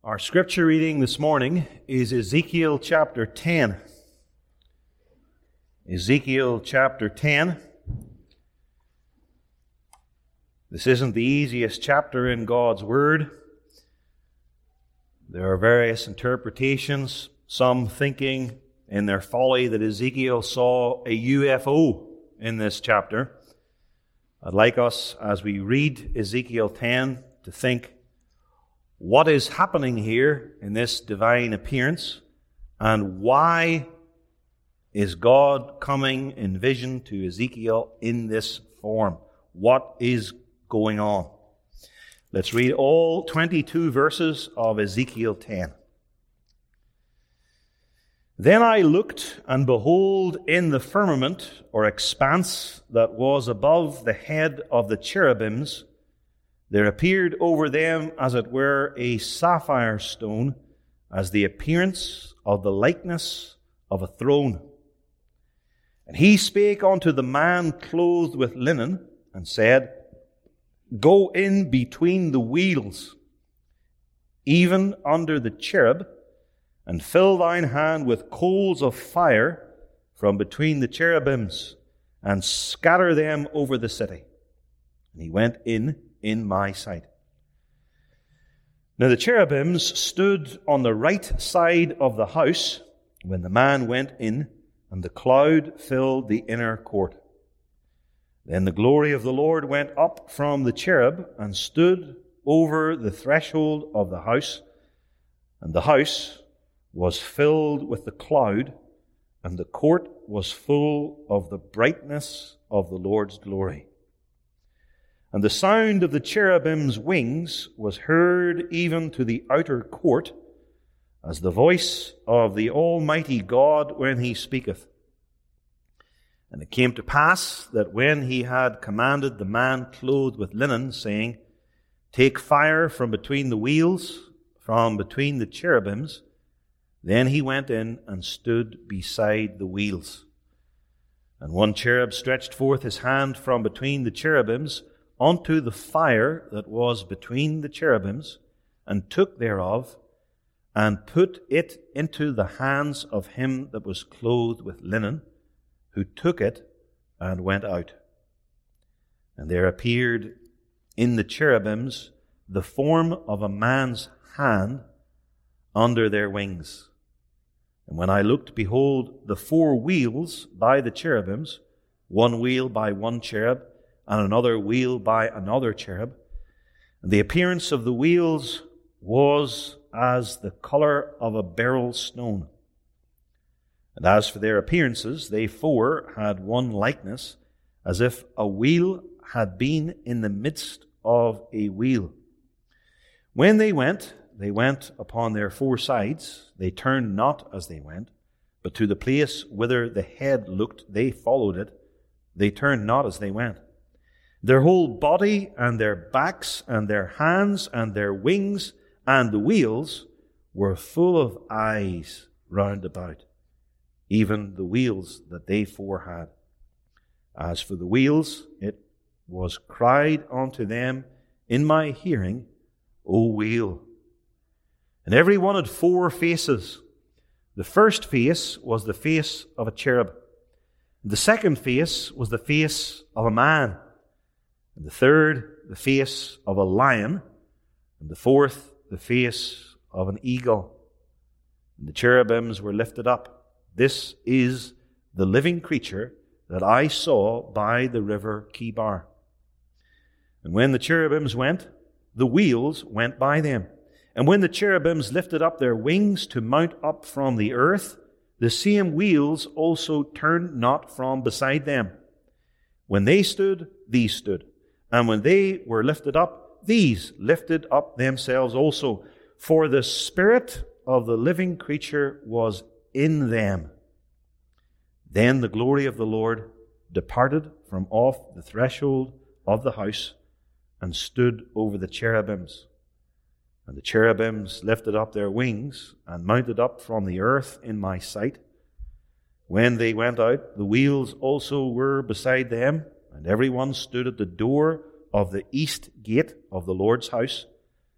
Our scripture reading this morning is Ezekiel chapter 10. Ezekiel chapter 10. This isn't the easiest chapter in God's Word. There are various interpretations, some thinking in their folly that Ezekiel saw a UFO in this chapter. I'd like us, as we read Ezekiel 10, to think, what is happening here in this divine appearance, and why is God coming in vision to Ezekiel in this form? What is going on? Let's read all 22 verses of Ezekiel 10. Then I looked, and behold, in the firmament, or expanse, that was above the head of the cherubims, there appeared over them, as it were, a sapphire stone, as the appearance of the likeness of a throne. And he spake unto the man clothed with linen, and said, Go in between the wheels, even under the cherub, and fill thine hand with coals of fire from between the cherubims, and scatter them over the city. And he went in my sight. Now the cherubims stood on the right side of the house when the man went in, and the cloud filled the inner court. Then the glory of the Lord went up from the cherub and stood over the threshold of the house, and the house was filled with the cloud, and the court was full of the brightness of the Lord's glory. And the sound of the cherubim's wings was heard even to the outer court, as the voice of the Almighty God when he speaketh. And it came to pass that when he had commanded the man clothed with linen, saying, Take fire from between the wheels, from between the cherubims, then he went in and stood beside the wheels. And one cherub stretched forth his hand from between the cherubims unto the fire that was between the cherubims, and took thereof, and put it into the hands of him that was clothed with linen, who took it and went out. And there appeared in the cherubims the form of a man's hand under their wings. And when I looked, behold, the four wheels by the cherubims, one wheel by one cherub, and another wheel by another cherub. And the appearance of the wheels was as the color of a beryl stone. And as for their appearances, they four had one likeness, as if a wheel had been in the midst of a wheel. When they went upon their four sides. They turned not as they went, but to the place whither the head looked, they followed it. They turned not as they went. Their whole body and their backs and their hands and their wings and the wheels were full of eyes round about, even the wheels that they four had. As for the wheels, it was cried unto them in my hearing, O wheel. And every one had four faces. The first face was the face of a cherub. The second face was the face of a man. And the third, the face of a lion. And the fourth, the face of an eagle. And the cherubims were lifted up. This is the living creature that I saw by the river Chebar. And when the cherubims went, the wheels went by them. And when the cherubims lifted up their wings to mount up from the earth, the same wheels also turned not from beside them. When they stood, these stood. And when they were lifted up, these lifted up themselves also. For the spirit of the living creature was in them. Then the glory of the Lord departed from off the threshold of the house and stood over the cherubims. And the cherubims lifted up their wings and mounted up from the earth in my sight. When they went out, the wheels also were beside them, and every one stood at the door of the east gate of the Lord's house.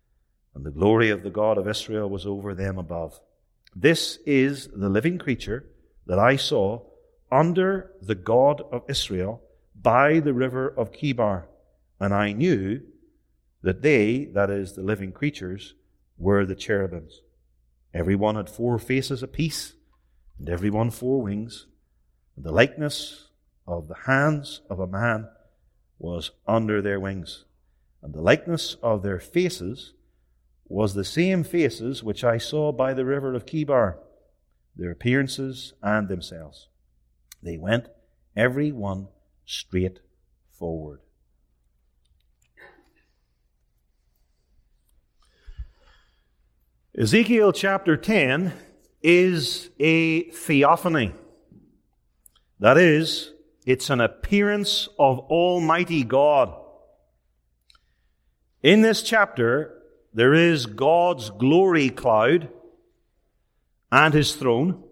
and the glory of the God of Israel was over them above. This is the living creature that I saw under the God of Israel by the river of Chebar, and I knew that they, that is, the living creatures, were the cherubims. Every one had 4 faces apiece, and every one 4 wings, and the likeness of the hands of a man was under their wings, and the likeness of their faces was the same faces which I saw by the river of Chebar, their appearances and themselves. They went every one straight forward. Ezekiel chapter 10 is a theophany. That is, it's an appearance of Almighty God. In this chapter, there is God's glory cloud and His throne.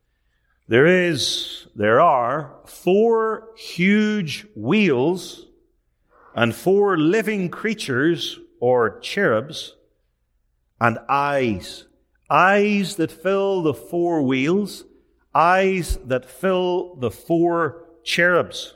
There are 4 huge wheels and 4 living creatures or cherubs and eyes. Eyes that fill the 4 wheels, eyes that fill the 4 cherubs.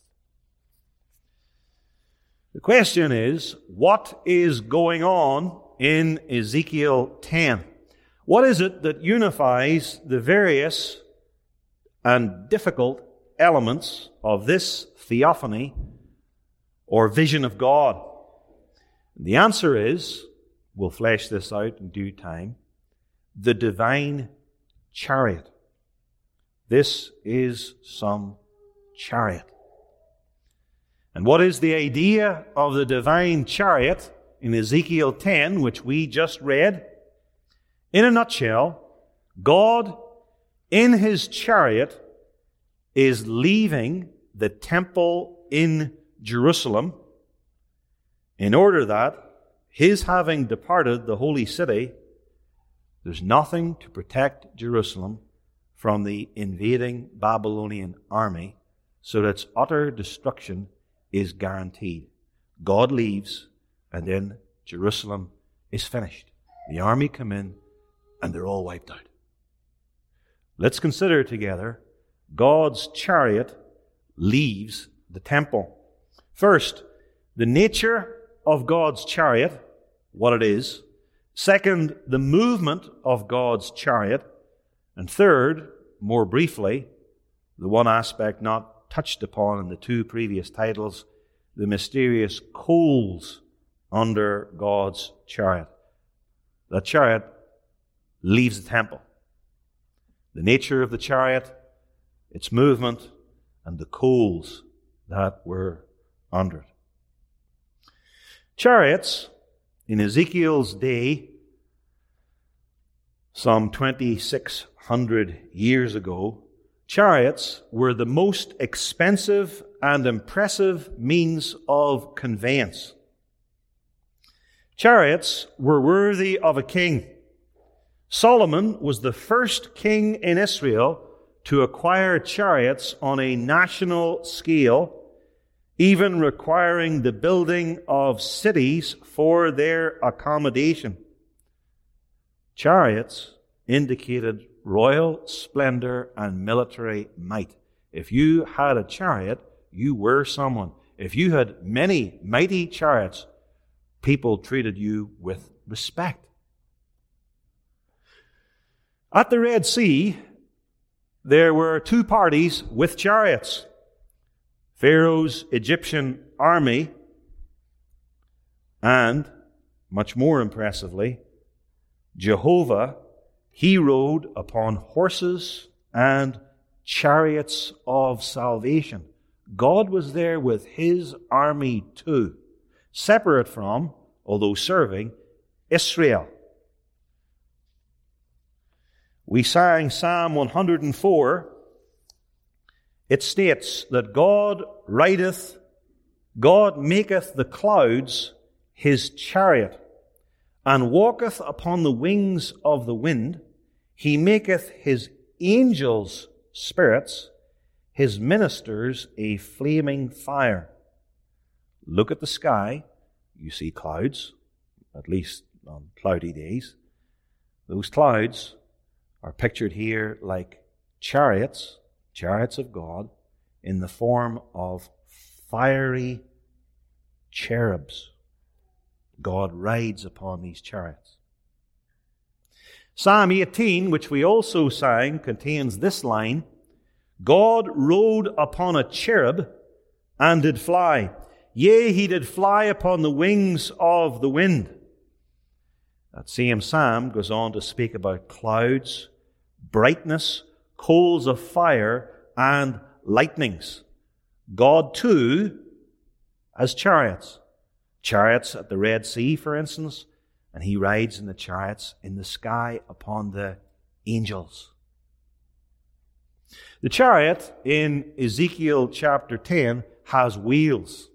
The question is, what is going on in Ezekiel 10? What is it that unifies the various and difficult elements of this theophany or vision of God? The answer is, we'll flesh this out in due time, the divine chariot. This is some chariot. And what is the idea of the divine chariot in Ezekiel 10, which we just read? In a nutshell, God in His chariot is leaving the temple in Jerusalem in order that His having departed the holy city, there's nothing to protect Jerusalem from the invading Babylonian army, so that its utter destruction is guaranteed. God leaves, and then Jerusalem is finished. The army come in, and they're all wiped out. Let's consider together God's chariot leaves the temple. First, the nature of God's chariot, what it is. Second, the movement of God's chariot. And third, more briefly, the one aspect not touched upon in the 2 previous titles, the mysterious coals under God's chariot. That chariot leaves the temple. The nature of the chariot, its movement, and the coals that were under it. Chariots, in Ezekiel's day, some 2,600 years ago, chariots were the most expensive and impressive means of conveyance. Chariots were worthy of a king. Solomon was the first king in Israel to acquire chariots on a national scale, even requiring the building of cities for their accommodation. Chariots indicated royal splendor and military might. If you had a chariot, you were someone. If you had many mighty chariots, people treated you with respect. At the Red Sea, there were 2 parties with chariots. Pharaoh's Egyptian army, and, much more impressively, Jehovah, He rode upon horses and chariots of salvation. God was there with His army too, separate from, although serving, Israel. We sang Psalm 104. It states that God maketh the clouds His chariot, and walketh upon the wings of the wind. He maketh His angels spirits, His ministers a flaming fire. Look at the sky, you see clouds, at least on cloudy days. Those clouds are pictured here like chariots of God, in the form of fiery cherubs. God rides upon these chariots. Psalm 18, which we also sang, contains this line, God rode upon a cherub and did fly. Yea, he did fly upon the wings of the wind. That same psalm goes on to speak about clouds, brightness, coals of fire, and lightnings. God, too, has chariots. Chariots at the Red Sea, for instance, and he rides in the chariots in the sky upon the angels. The chariot in Ezekiel chapter 10 has wheels.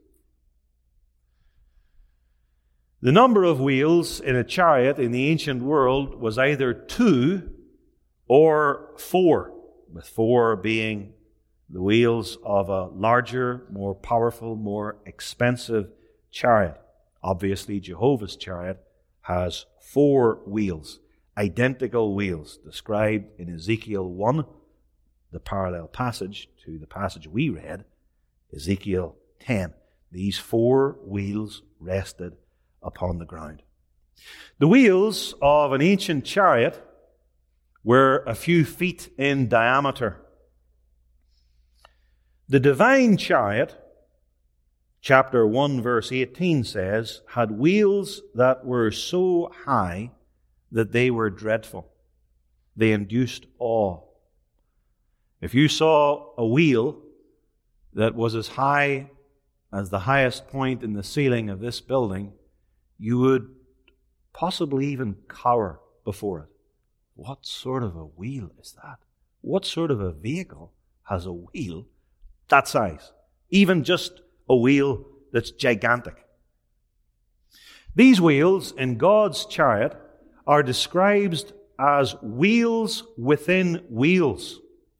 The number of wheels in a chariot in the ancient world was either 2 or 4, with 4 being the wheels of a larger, more powerful, more expensive chariot. Obviously, Jehovah's chariot has 4 wheels, identical wheels, described in Ezekiel 1, the parallel passage to the passage we read, Ezekiel 10. These 4 wheels rested upon the ground. The wheels of an ancient chariot were a few feet in diameter. The divine chariot, chapter 1, verse 18 says, had wheels that were so high that they were dreadful. They induced awe. If you saw a wheel that was as high as the highest point in the ceiling of this building, you would possibly even cower before it. What sort of a wheel is that? What sort of a vehicle has a wheel that size? Even just a wheel that's gigantic. These wheels in God's chariot are described as wheels within wheels.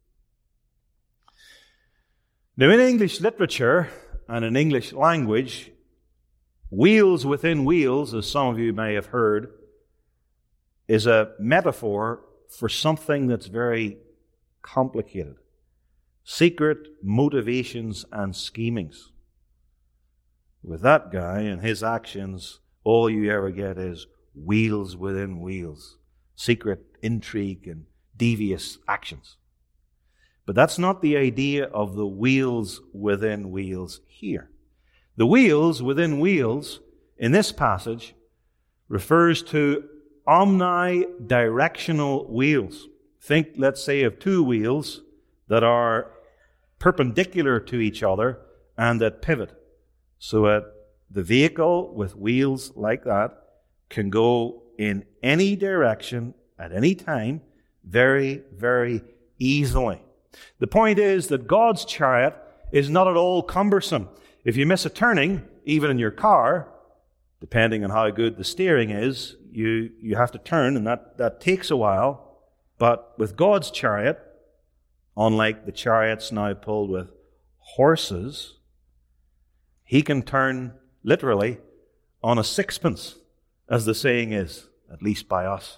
Now, in English literature and in English language, wheels within wheels, as some of you may have heard, is a metaphor for something that's very complicated. Secret motivations and schemings. With that guy and his actions, all you ever get is wheels within wheels. Secret intrigue and devious actions. But that's not the idea of the wheels within wheels here. The wheels within wheels in this passage refers to omnidirectional wheels. Think, let's say, of 2 wheels that are perpendicular to each other and that pivot. So that the vehicle with wheels like that can go in any direction at any time very, very easily. The point is that God's chariot is not at all cumbersome. If you miss a turning, even in your car, depending on how good the steering is, you have to turn, and that takes a while. But with God's chariot, unlike the chariots now pulled with horses, he can turn literally on a sixpence, as the saying is, at least by us.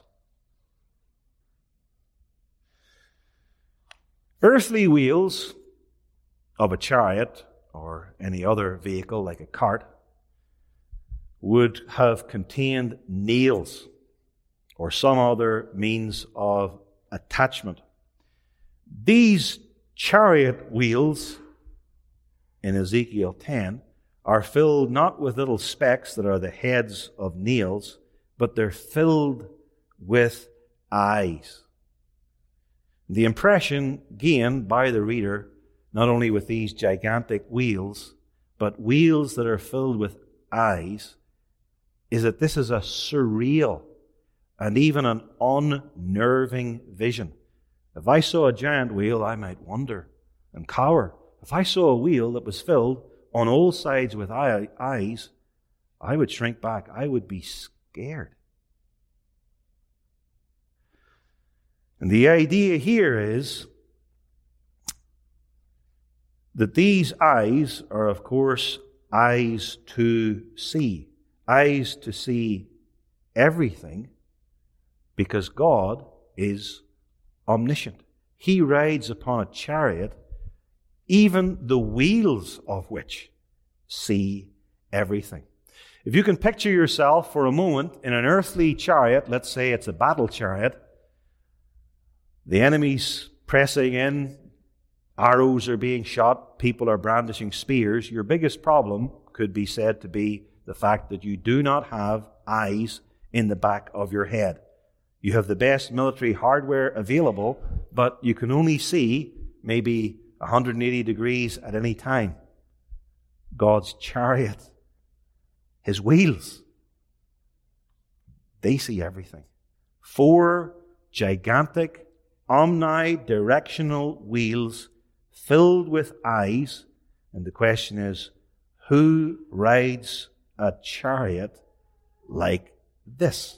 Earthly wheels of a chariot or any other vehicle like a cart would have contained nails or some other means of attachment. These chariot wheels in Ezekiel 10 are filled not with little specks that are the heads of nails, but they're filled with eyes. The impression gained by the reader, not only with these gigantic wheels, but wheels that are filled with eyes, is that this is a surreal and even an unnerving vision. If I saw a giant wheel, I might wonder and cower. If I saw a wheel that was filled on all sides with eyes, I would shrink back. I would be scared. And the idea here is that these eyes are, of course, eyes to see everything because God is omniscient. He rides upon a chariot, even the wheels of which see everything. If you can picture yourself for a moment in an earthly chariot, let's say it's a battle chariot, the enemy's pressing in, arrows are being shot, people are brandishing spears, your biggest problem could be said to be the fact that you do not have eyes in the back of your head. You have the best military hardware available, but you can only see maybe 180 degrees at any time. God's chariot, His wheels, they see everything. 4 gigantic, omnidirectional wheels filled with eyes. And the question is, who rides a chariot like this?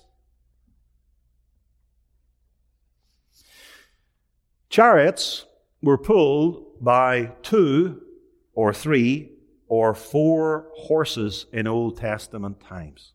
Chariots were pulled by 2 or 3 or 4 horses in Old Testament times.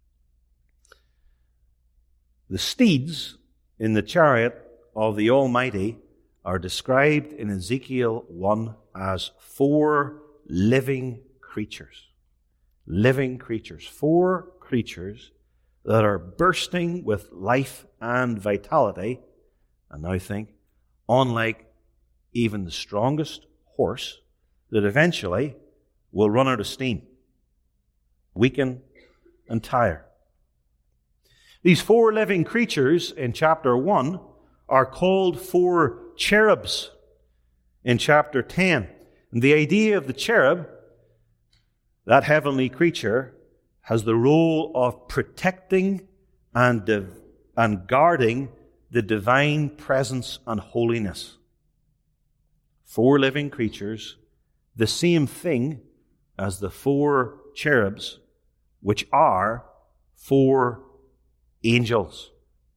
The steeds in the chariot of the Almighty are described in Ezekiel 1 as 4 living creatures. Living creatures. 4 creatures that are bursting with life and vitality. And now think, unlike even the strongest horse, that eventually will run out of steam, weaken, and tire. These 4 living creatures in chapter 1 are called 4 cherubs in chapter 10. And the idea of the cherub, that heavenly creature, has the role of protecting and guarding the divine presence and holiness. 4 living creatures, the same thing as the 4 cherubs, which are 4 angels.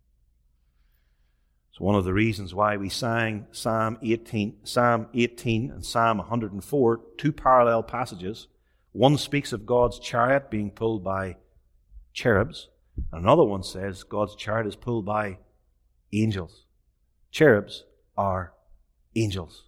It's one of the reasons why we sang Psalm 18 and Psalm 104, 2 parallel passages. One speaks of God's chariot being pulled by cherubs, and another one says God's chariot is pulled by angels. Cherubs are angels.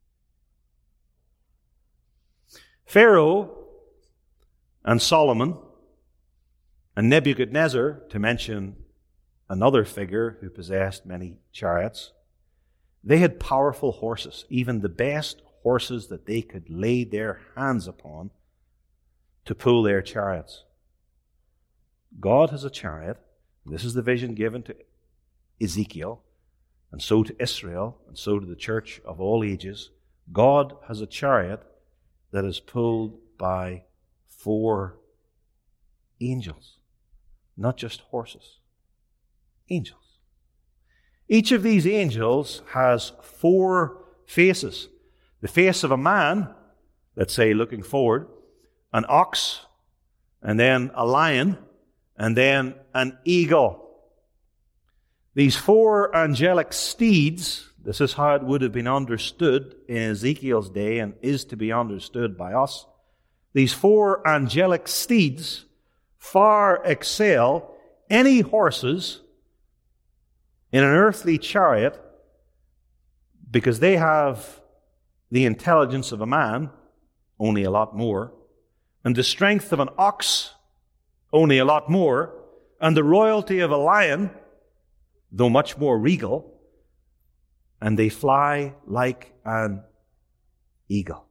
Pharaoh and Solomon and Nebuchadnezzar, to mention another figure who possessed many chariots, they had powerful horses, even the best horses that they could lay their hands upon to pull their chariots. God has a chariot. This is the vision given to Ezekiel, and so to Israel, and so to the church of all ages. God has a chariot that is pulled by 4 angels, not just horses. Angels. Each of these angels has 4 faces. The face of a man, let's say looking forward, an ox, and then a lion, and then an eagle. These 4 angelic steeds, this is how it would have been understood in Ezekiel's day and is to be understood by us. These 4 angelic steeds far excel any horses in an earthly chariot because they have the intelligence of a man, only a lot more, and the strength of an ox, only a lot more, and the royalty of a lion, though much more regal, and they fly like an eagle.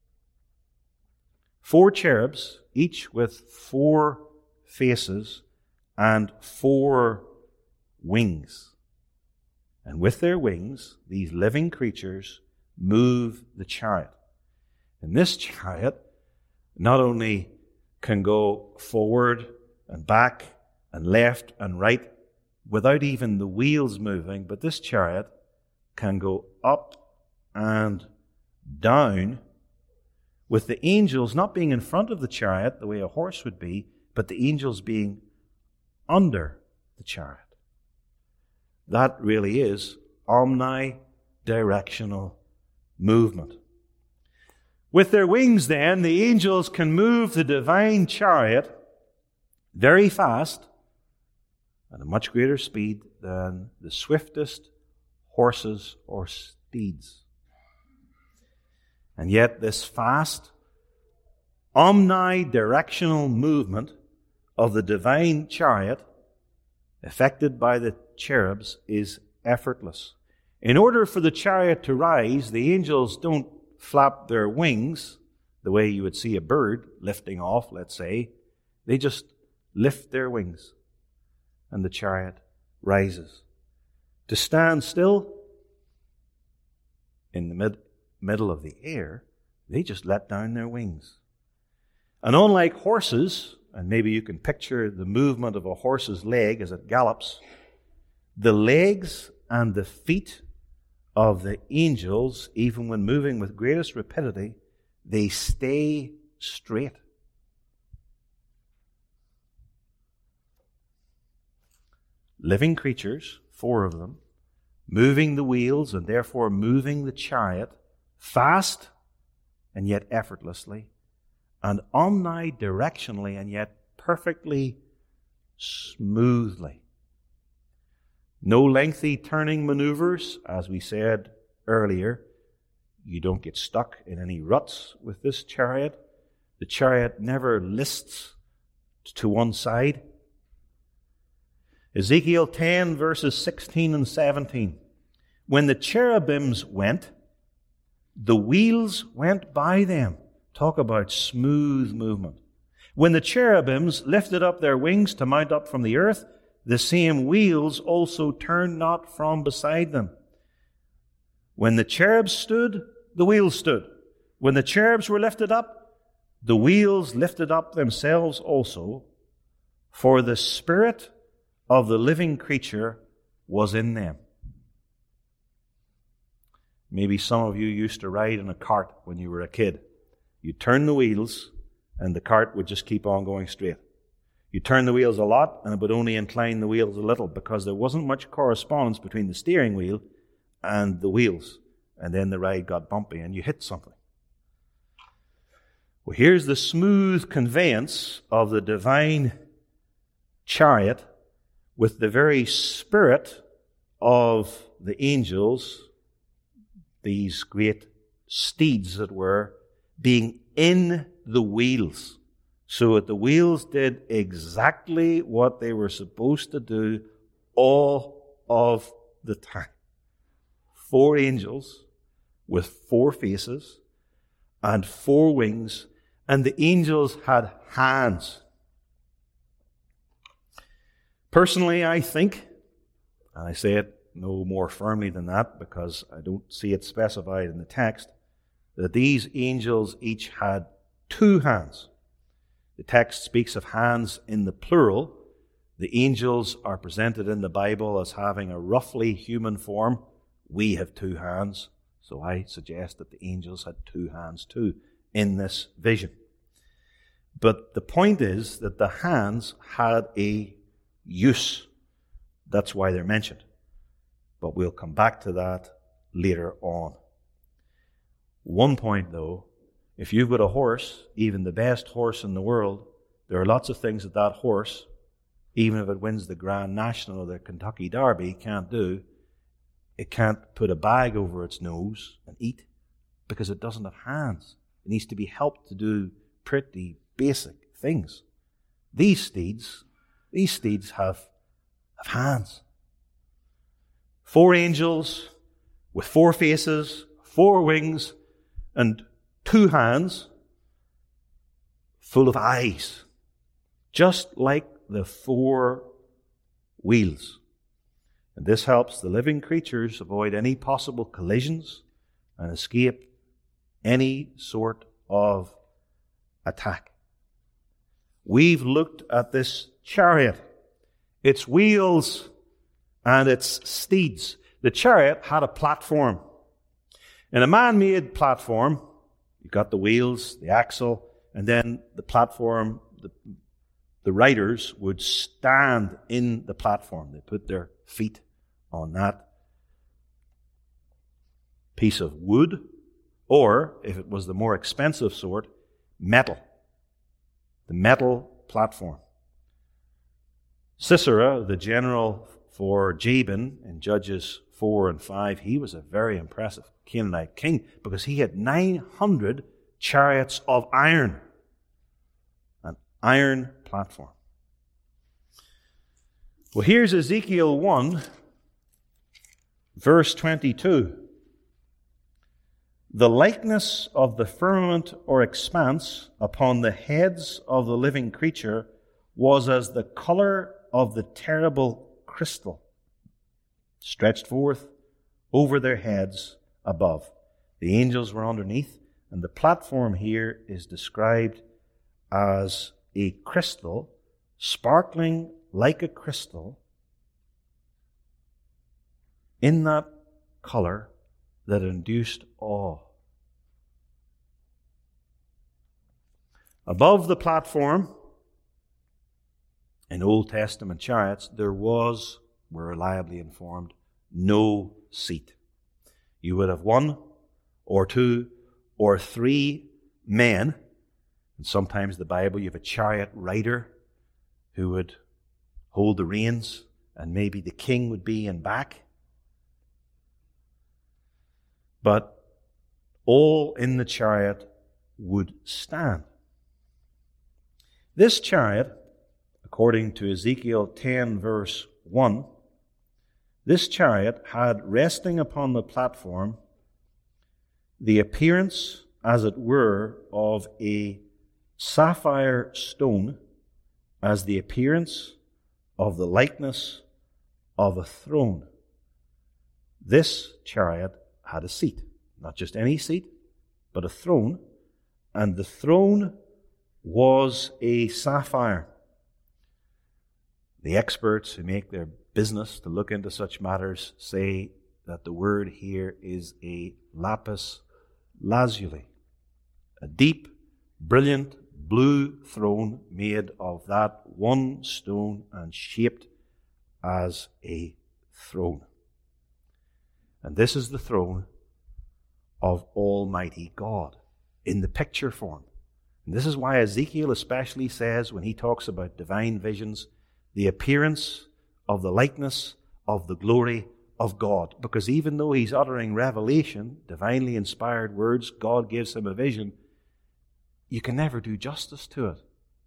4 cherubs, each with 4 faces and 4 wings. And with their wings, these living creatures move the chariot. And this chariot not only can go forward and back and left and right without even the wheels moving, but this chariot can go up and down with the angels not being in front of the chariot the way a horse would be, but the angels being under the chariot. That really is omnidirectional movement. With their wings, then, the angels can move the divine chariot very fast at a much greater speed than the swiftest horses or steeds. And yet this fast, omnidirectional movement of the divine chariot, effected by the cherubs, is effortless. In order for the chariot to rise, the angels don't flap their wings the way you would see a bird lifting off, let's say. They just lift their wings, and the chariot rises. To stand still in the middle of the air, they just let down their wings. And unlike horses, and maybe you can picture the movement of a horse's leg as it gallops, the legs and the feet of the angels, even when moving with greatest rapidity, they stay straight. Living creatures, 4 of them, moving the wheels and therefore moving the chariot, fast and yet effortlessly, and omnidirectionally and yet perfectly smoothly. No lengthy turning maneuvers, as we said earlier. You don't get stuck in any ruts with this chariot. The chariot never lists to one side. Ezekiel 10, verses 16 and 17. When the cherubims went, the wheels went by them. Talk about smooth movement. When the cherubims lifted up their wings to mount up from the earth, the same wheels also turned not from beside them. When the cherubs stood, the wheels stood. When the cherubs were lifted up, the wheels lifted up themselves also, for the spirit of the living creature was in them. Maybe some of you used to ride in a cart when you were a kid. You turn the wheels, and the cart would just keep on going straight. You turn the wheels a lot, and it would only incline the wheels a little, because there wasn't much correspondence between the steering wheel and the wheels. And then the ride got bumpy, and you hit something. Well, here's the smooth conveyance of the divine chariot with the very spirit of the angels, these great steeds, as it were, being in the wheels. So that the wheels did exactly what they were supposed to do all of the time. 4 angels with 4 faces and 4 wings, and the angels had hands. Personally, I think, and I say it no more firmly than that because I don't see it specified in the text, that these angels each had 2 hands. The text speaks of hands in the plural. The angels are presented in the Bible as having a roughly human form. We have 2 hands, so I suggest that the angels had 2 hands too in this vision. But the point is that the hands had a use. That's why they're mentioned. But we'll come back to that later on. One point, though, if you've got a horse, even the best horse in the world, there are lots of things that that horse, even if it wins the Grand National or the Kentucky Derby, can't do. It can't put a bag over its nose and eat because it doesn't have hands. It needs to be helped to do pretty basic things. These steeds have hands. 4 angels with 4 faces, 4 wings, and 2 hands full of eyes, just like the 4 wheels. And this helps the living creatures avoid any possible collisions and escape any sort of attack. We've looked at this chariot, its wheels and its steeds. The chariot had a platform. In a man-made platform, you've got the wheels, the axle, and then the platform, the riders would stand in the platform. They put their feet on that piece of wood, or, if it was the more expensive sort, metal. The metal platform. Sisera, the general for Jabin in Judges 4 and 5, he was a very impressive Canaanite king because he had 900 chariots of iron, an iron platform. Well, here's Ezekiel 1, verse 22. The likeness of the firmament or expanse upon the heads of the living creature was as the color of the terrible crystal, stretched forth over their heads above. The angels were underneath, and the platform here is described as a crystal, sparkling like a crystal, in that color that induced awe. Above the platform, in Old Testament chariots, there was, we're reliably informed, no seat. You would have one or two or three men, and sometimes in the Bible you have a chariot rider who would hold the reins, and maybe the king would be in back. But all in the chariot would stand. This chariot, according to Ezekiel 10 verse 1, this chariot had resting upon the platform the appearance, as it were, of a sapphire stone, as the appearance of the likeness of a throne. This chariot had a seat, not just any seat, but a throne, and the throne was a sapphire. The experts who make their business to look into such matters say that the word here is a lapis lazuli, a deep, brilliant blue throne made of that one stone and shaped as a throne. And this is the throne of Almighty God in the picture form. And this is why Ezekiel especially says, when he talks about divine visions, the appearance of the likeness of the glory of God. Because even though he's uttering revelation, divinely inspired words, God gives him a vision, you can never do justice to it.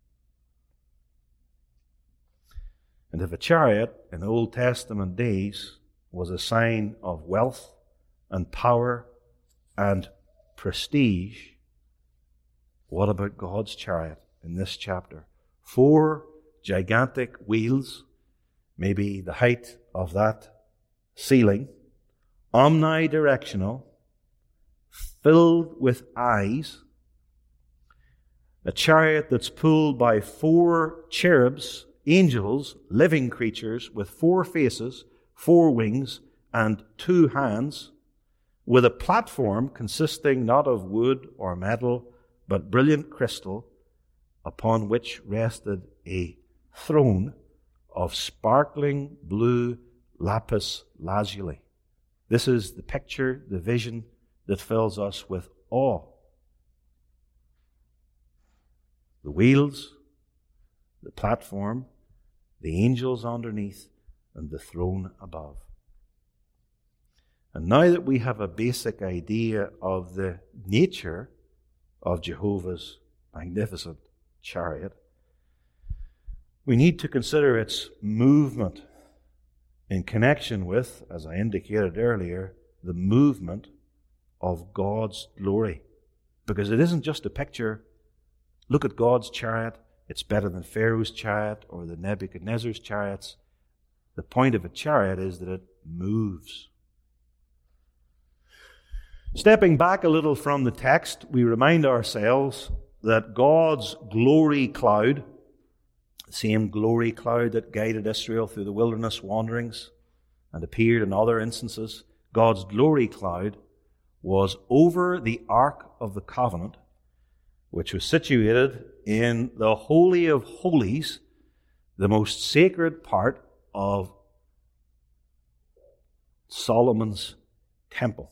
And if a chariot in the Old Testament days was a sign of wealth and power and prestige, what about God's chariot in this chapter? 4 gigantic wheels, maybe the height of that ceiling, omnidirectional, filled with eyes, a chariot that's pulled by 4 cherubs, angels, living creatures with 4 faces, 4 wings, and 2 hands, with a platform consisting not of wood or metal, but brilliant crystal, upon which rested a throne of sparkling blue lapis lazuli. This is the picture, the vision that fills us with awe. The wheels, the platform, the angels underneath, and the throne above. And now that we have a basic idea of the nature of Jehovah's magnificent chariot, we need to consider its movement in connection with, as I indicated earlier, the movement of God's glory. Because it isn't just a picture, look at God's chariot, it's better than Pharaoh's chariot or the Nebuchadnezzar's chariots. The point of a chariot is that it moves. Stepping back a little from the text, we remind ourselves that God's glory cloud, the same glory cloud that guided Israel through the wilderness wanderings and appeared in other instances, God's glory cloud was over the Ark of the Covenant, which was situated in the Holy of Holies, the most sacred part of Solomon's temple.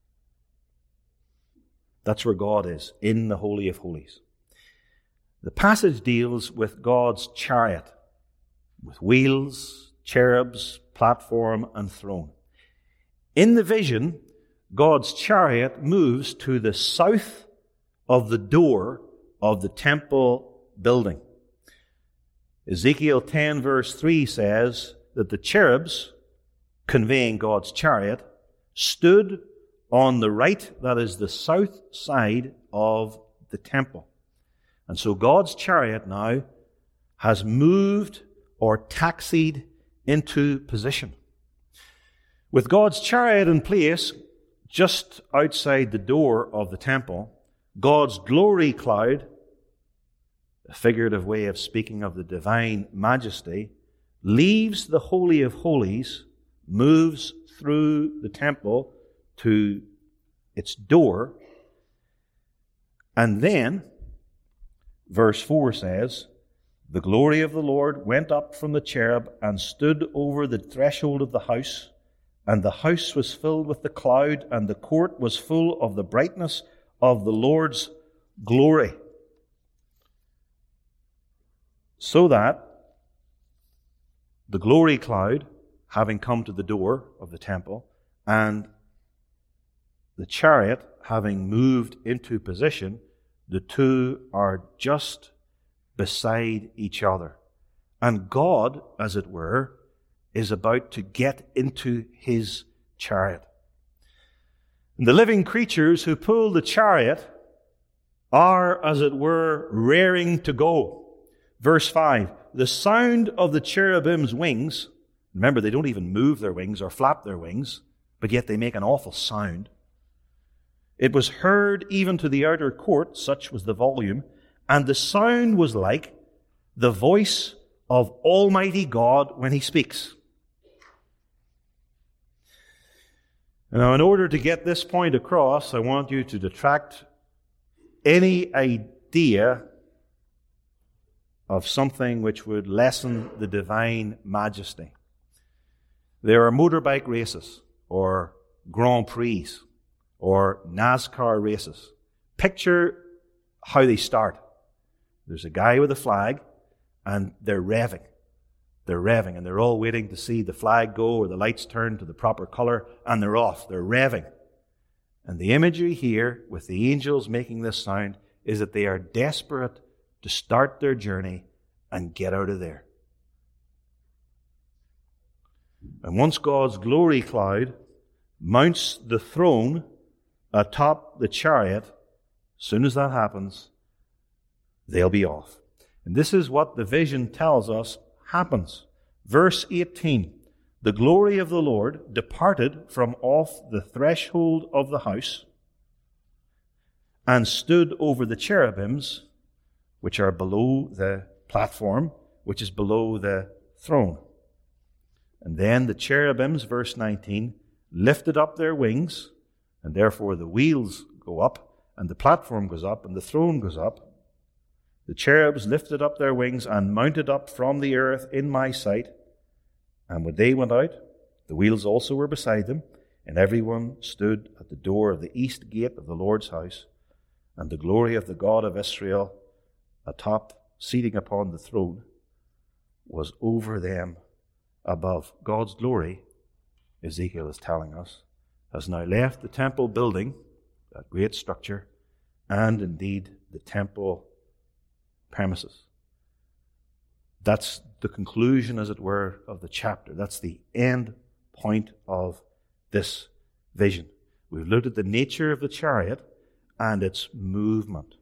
That's where God is, in the Holy of Holies. The passage deals with God's chariot, with wheels, cherubs, platform, and throne. In the vision, God's chariot moves to the south of the door of the temple building. Ezekiel 10 verse 3 says that the cherubs, conveying God's chariot, stood on the right, that is the south side of the temple. And so God's chariot now has moved or taxied into position. With God's chariot in place just outside the door of the temple, God's glory cloud, a figurative way of speaking of the divine majesty, leaves the Holy of Holies, moves through the temple to its door, and then, verse 4 says, the glory of the Lord went up from the cherub and stood over the threshold of the house, and the house was filled with the cloud, and the court was full of the brightness of the Lord's glory. So that the glory cloud, having come to the door of the temple, and the chariot having moved into position, the two are just beside each other. And God, as it were, is about to get into his chariot. And the living creatures who pull the chariot are, as it were, raring to go. Verse 5, the sound of the cherubim's wings, remember they don't even move their wings or flap their wings, but yet they make an awful sound. It was heard even to the outer court, such was the volume, and the sound was like the voice of Almighty God when he speaks. Now, in order to get this point across, I want you to detract any idea of something which would lessen the divine majesty. There are motorbike races, or Grand Prix, or NASCAR races. Picture how they start. There's a guy with a flag, and they're revving. They're revving, and they're all waiting to see the flag go or the lights turn to the proper color, and they're off. They're revving. And the imagery here, with the angels making this sound, is that they are desperate to start their journey and get out of there. And once God's glory cloud mounts the throne atop the chariot, as soon as that happens, they'll be off. And this is what the vision tells us happens. Verse 18, the glory of the Lord departed from off the threshold of the house and stood over the cherubims, which are below the platform, which is below the throne. And then the cherubims, verse 19, lifted up their wings, and therefore the wheels go up, and the platform goes up, and the throne goes up. The cherubs lifted up their wings and mounted up from the earth in my sight. And when they went out, the wheels also were beside them, and everyone stood at the door of the east gate of the Lord's house. And the glory of the God of Israel, atop, seating upon the throne, was over them above. God's glory, Ezekiel is telling us, has now left the temple building, that great structure, and indeed the temple premises. That's the conclusion, as it were, of the chapter. That's the end point of this vision. We've looked at the nature of the chariot and its movement.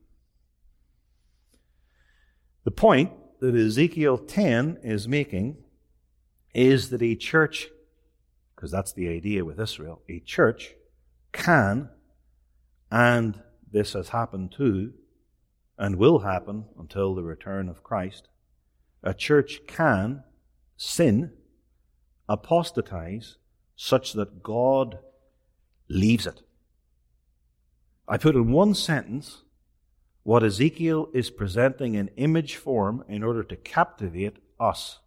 The point that Ezekiel 10 is making is that a church, because that's the idea with Israel, a church can, and this has happened too, and will happen until the return of Christ, a church can sin, apostatize, such that God leaves it. I put in one sentence what Ezekiel is presenting in image form in order to captivate us.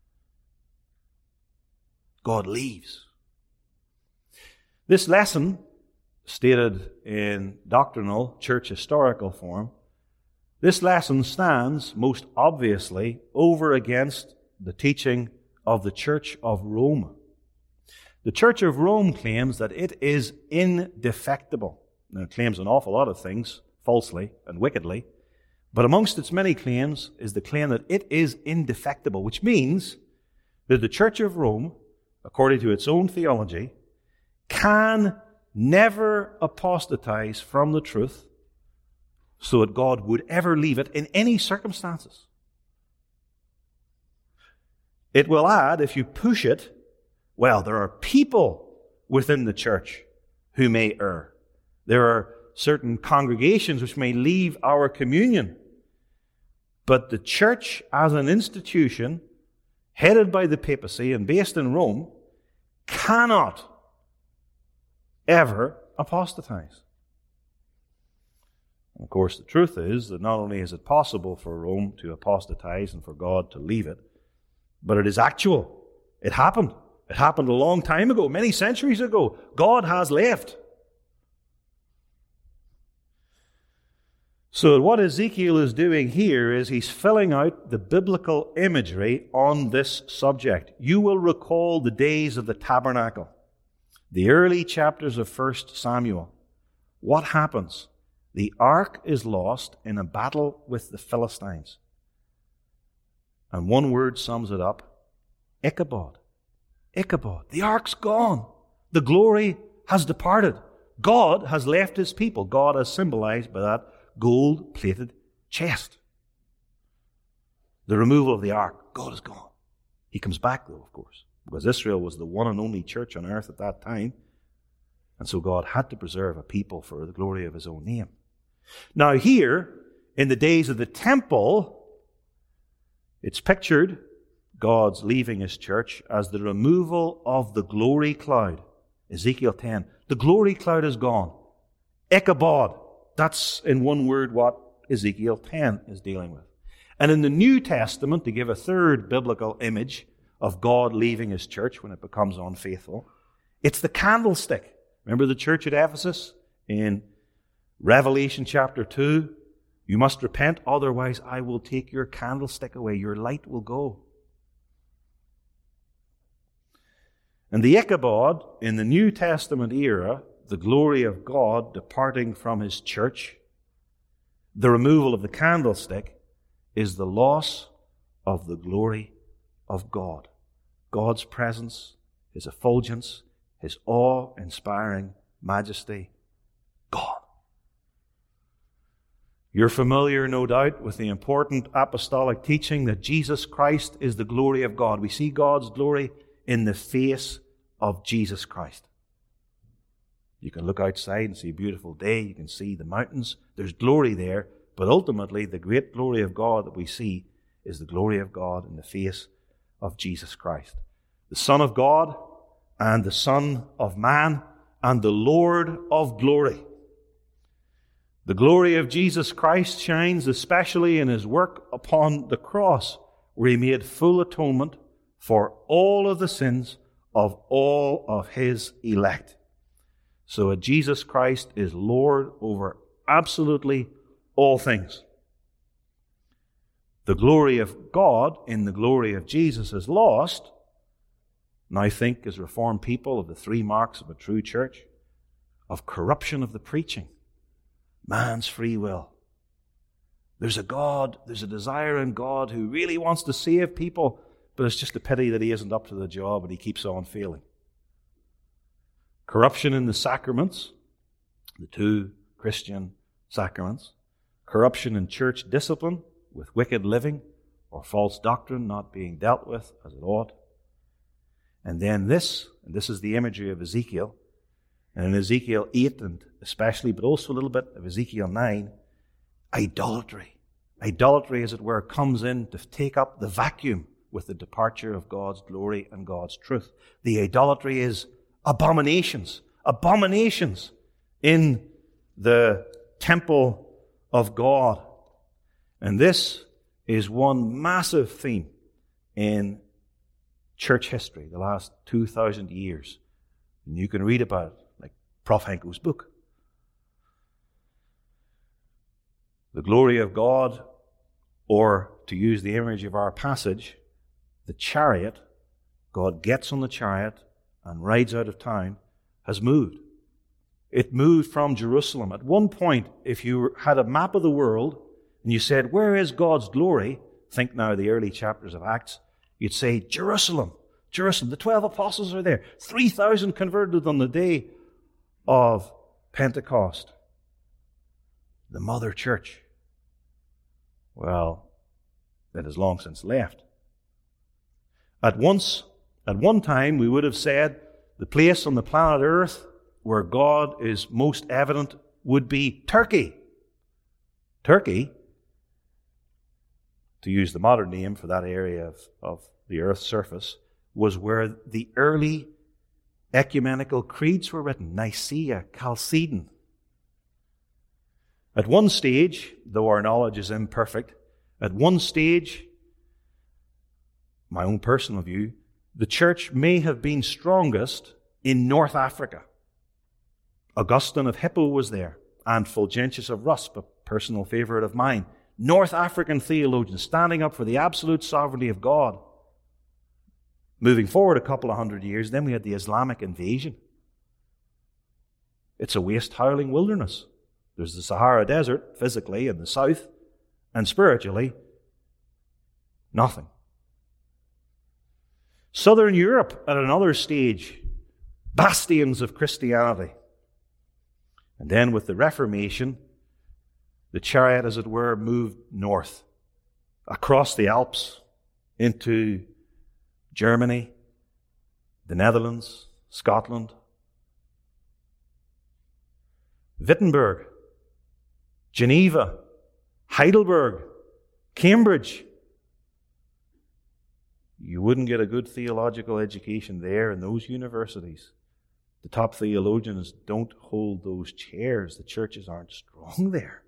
God leaves. This lesson, stated in doctrinal church historical form, this lesson stands most obviously over against the teaching of the Church of Rome. The Church of Rome claims that it is indefectible. Now, it claims an awful lot of things, falsely and wickedly, but amongst its many claims is the claim that it is indefectible, which means that the Church of Rome, according to its own theology, can never apostatize from the truth so that God would ever leave it in any circumstances. It will add, if you push it, well, there are people within the church who may err. There are certain congregations which may leave our communion. But the church as an institution, headed by the papacy and based in Rome, cannot ever apostatize. And of course, the truth is that not only is it possible for Rome to apostatize and for God to leave it, but it is actual. It happened. It happened a long time ago, many centuries ago. God has left. So what Ezekiel is doing here is he's filling out the biblical imagery on this subject. You will recall the days of the tabernacle, the early chapters of 1 Samuel. What happens? The ark is lost in a battle with the Philistines. And one word sums it up: Ichabod. Ichabod. The ark's gone. The glory has departed. God has left his people. God is symbolized by that gold-plated chest. The removal of the ark, God is gone. He comes back, though, of course, because Israel was the one and only church on earth at that time, and so God had to preserve a people for the glory of his own name. Now here, in the days of the temple, it's pictured, God's leaving his church, as the removal of the glory cloud. Ezekiel 10. The glory cloud is gone. Ichabod. That's, in one word, what Ezekiel 10 is dealing with. And in the New Testament, to give a third biblical image of God leaving his church when it becomes unfaithful, it's the candlestick. Remember the church at Ephesus in Revelation chapter 2? You must repent, otherwise I will take your candlestick away. Your light will go. And the Ichabod in the New Testament era, the glory of God departing from his church, the removal of the candlestick, is the loss of the glory of God. God's presence, his effulgence, his awe-inspiring majesty, gone. You're familiar, no doubt, with the important apostolic teaching that Jesus Christ is the glory of God. We see God's glory in the face of Jesus Christ. You can look outside and see a beautiful day. You can see the mountains. There's glory there. But ultimately, the great glory of God that we see is the glory of God in the face of Jesus Christ. The Son of God and the Son of Man and the Lord of glory. The glory of Jesus Christ shines especially in his work upon the cross, where he made full atonement for all of the sins of all of his elect. So Jesus Christ is Lord over absolutely all things. The glory of God in the glory of Jesus is lost. And I think, as Reformed people, of the three marks of a true church: of corruption of the preaching, man's free will. There's a God, there's a desire in God who really wants to save people, but it's just a pity that he isn't up to the job and he keeps on failing. Corruption in the sacraments, the two Christian sacraments. Corruption in church discipline with wicked living or false doctrine not being dealt with as it ought. And then this is the imagery of Ezekiel. And in Ezekiel 8 and especially, but also a little bit of Ezekiel 9, idolatry. Idolatry, as it were, comes in to take up the vacuum with the departure of God's glory and God's truth. The idolatry is abominations in the temple of God. And this is one massive theme in church history, the last 2,000 years. And you can read about it, like Prof. Henko's book. The glory of God, or to use the image of our passage, the chariot, God gets on the chariot and rides out of town, has moved. It moved from Jerusalem. At one point, if you had a map of the world and you said, where is God's glory? Think now of the early chapters of Acts. You'd say, Jerusalem, Jerusalem. The 12 apostles are there. 3,000 converted on the day of Pentecost. The mother church. Well, that has long since left. At one time, we would have said the place on the planet Earth where God is most evident would be Turkey. Turkey, to use the modern name for that area of the Earth's surface, was where the early ecumenical creeds were written, Nicaea, Chalcedon. At one stage, though our knowledge is imperfect, at one stage, my own personal view, the church may have been strongest in North Africa. Augustine of Hippo was there, and Fulgentius of Rusp, a personal favorite of mine. North African theologians standing up for the absolute sovereignty of God. Moving forward a couple of hundred years, then we had the Islamic invasion. It's a waste, howling wilderness. There's the Sahara Desert, physically, in the south, and spiritually, nothing. Southern Europe, at another stage, bastions of Christianity. And then with the Reformation, the chariot, as it were, moved north, across the Alps, into Germany, the Netherlands, Scotland, Wittenberg, Geneva, Heidelberg, Cambridge. You wouldn't get a good theological education there in those universities. The top theologians don't hold those chairs. The churches aren't strong there.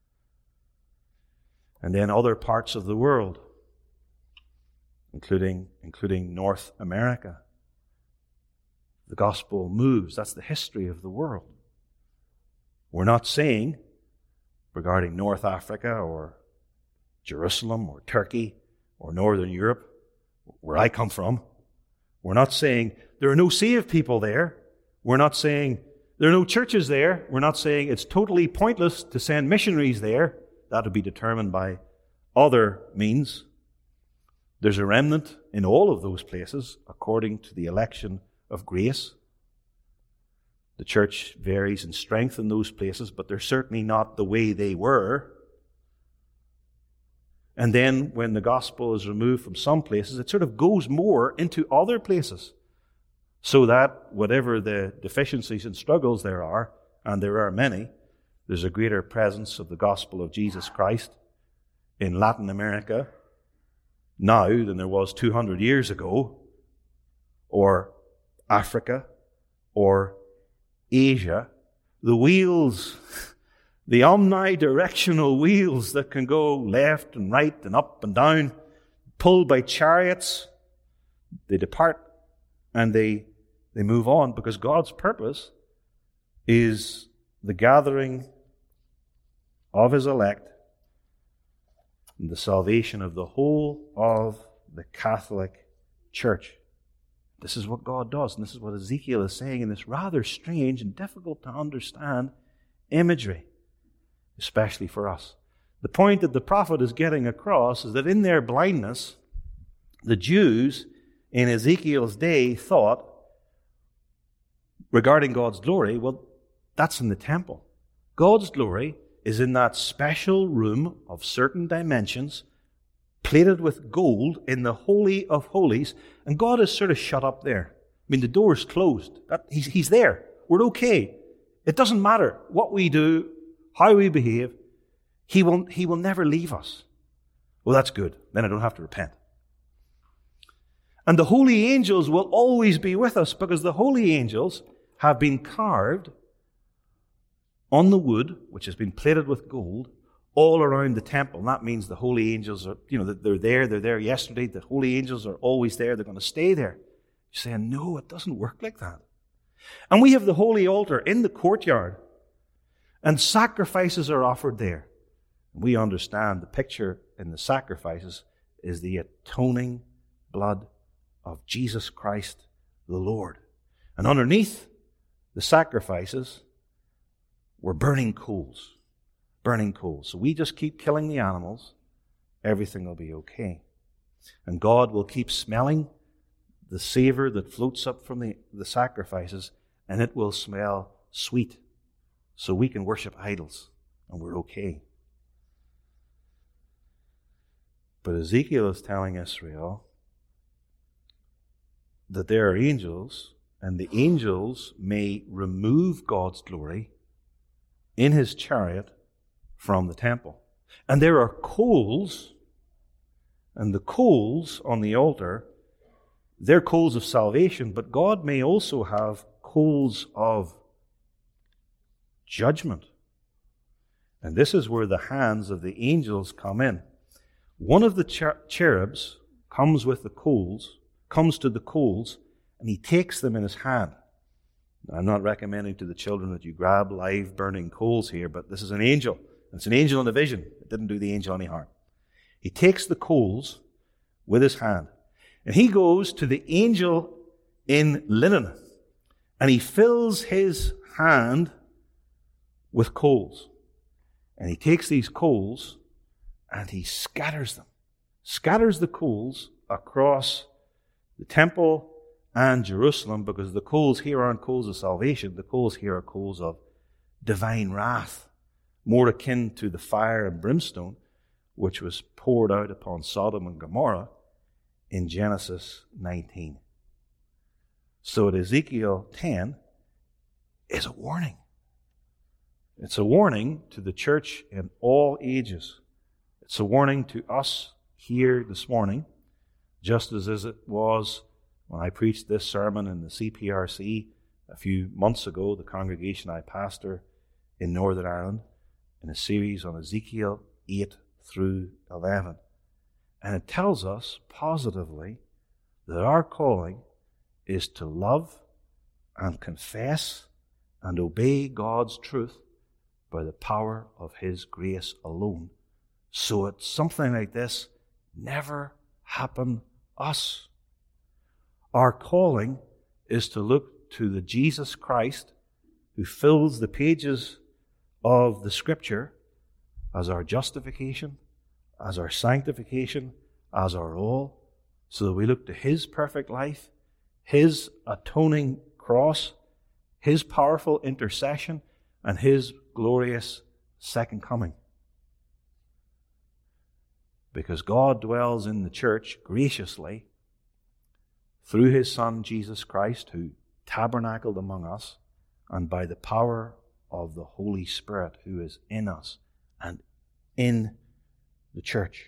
And then other parts of the world, including North America. The gospel moves. That's the history of the world. We're not saying, regarding North Africa or Jerusalem or Turkey or Northern Europe, where I come from, we're not saying there are no saved people there. We're not saying there are no churches there. We're not saying it's totally pointless to send missionaries there. That would be determined by other means. There's a remnant in all of those places according to the election of grace. The church varies in strength in those places, but they're certainly not the way they were. And then when the gospel is removed from some places, it sort of goes more into other places, so that whatever the deficiencies and struggles there are, and there are many, there's a greater presence of the gospel of Jesus Christ in Latin America now than there was 200 years ago, or Africa, or Asia. The wheels, the omnidirectional wheels that can go left and right and up and down, pulled by chariots, they depart and they move on, because God's purpose is the gathering of His elect and the salvation of the whole of the Catholic Church. This is what God does, and this is what Ezekiel is saying in this rather strange and difficult to understand imagery, especially for us. The point that the prophet is getting across is that in their blindness, the Jews in Ezekiel's day thought, regarding God's glory, well, that's in the temple. God's glory is in that special room of certain dimensions, plated with gold in the Holy of Holies, and God is sort of shut up there. I mean, the door is closed. He's there. We're okay. It doesn't matter what we do, how we behave. He will never leave us. Well, that's good. Then I don't have to repent. And the holy angels will always be with us, because the holy angels have been carved on the wood, which has been plated with gold, all around the temple. And that means the holy angels are, they're there yesterday. The holy angels are always there. They're going to stay there. You're saying, no, it doesn't work like that. And we have the holy altar in the courtyard, and sacrifices are offered there. We understand the picture in the sacrifices is the atoning blood of Jesus Christ the Lord. And underneath the sacrifices were burning coals. Burning coals. So we just keep killing the animals, everything will be okay. And God will keep smelling the savor that floats up from the sacrifices, and it will smell sweet. So we can worship idols, and we're okay. But Ezekiel is telling Israel that there are angels, and the angels may remove God's glory in his chariot from the temple. And there are coals, and the coals on the altar, they're coals of salvation, but God may also have coals of judgment. And this is where the hands of the angels come in. One of the cherubs comes with the coals, comes to the coals, and he takes them in his hand. I'm not recommending to the children that you grab live burning coals here, but this is an angel. It's an angel in a vision. It didn't do the angel any harm. He takes the coals with his hand, and he goes to the angel in linen, and he fills his hand with coals. And he takes these coals and he scatters the coals across the temple and Jerusalem, because the coals here aren't coals of salvation. The coals here are coals of divine wrath, more akin to the fire and brimstone which was poured out upon Sodom and Gomorrah in Genesis 19. So at Ezekiel 10 is a warning. It's a warning to the church in all ages. It's a warning to us here this morning, just as it was when I preached this sermon in the CPRC a few months ago, the congregation I pastor in Northern Ireland, in a series on Ezekiel 8 through 11. And it tells us positively that our calling is to love and confess and obey God's truth by the power of His grace alone, so that something like this never happen us. Our calling is to look to the Jesus Christ who fills the pages of the Scripture as our justification, as our sanctification, as our all, so that we look to His perfect life, His atoning cross, His powerful intercession, and His glorious second coming. Because God dwells in the church graciously through His Son, Jesus Christ, who tabernacled among us, and by the power of the Holy Spirit who is in us and in the church.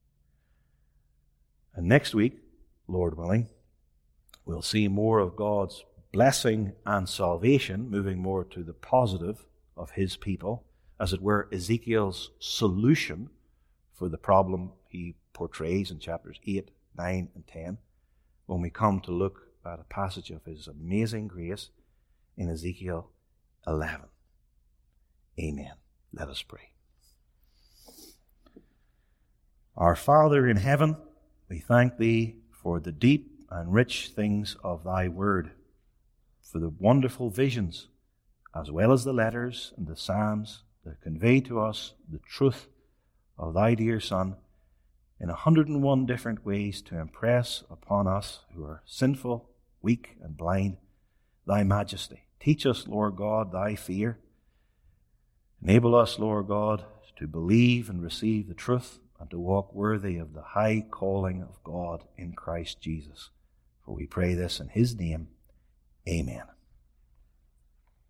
And next week, Lord willing, we'll see more of God's blessing and salvation, moving more to the positive of His people, as it were, Ezekiel's solution for the problem he portrays in chapters 8, 9, and 10, when we come to look at a passage of His amazing grace in Ezekiel 11. Amen. Let us pray. Our Father in heaven, we thank Thee for the deep and rich things of Thy Word, for the wonderful visions, as well as the letters and the Psalms that convey to us the truth of Thy dear Son in 101 different ways to impress upon us who are sinful, weak, and blind Thy majesty. Teach us, Lord God, Thy fear. Enable us, Lord God, to believe and receive the truth and to walk worthy of the high calling of God in Christ Jesus. For we pray this in His name. Amen.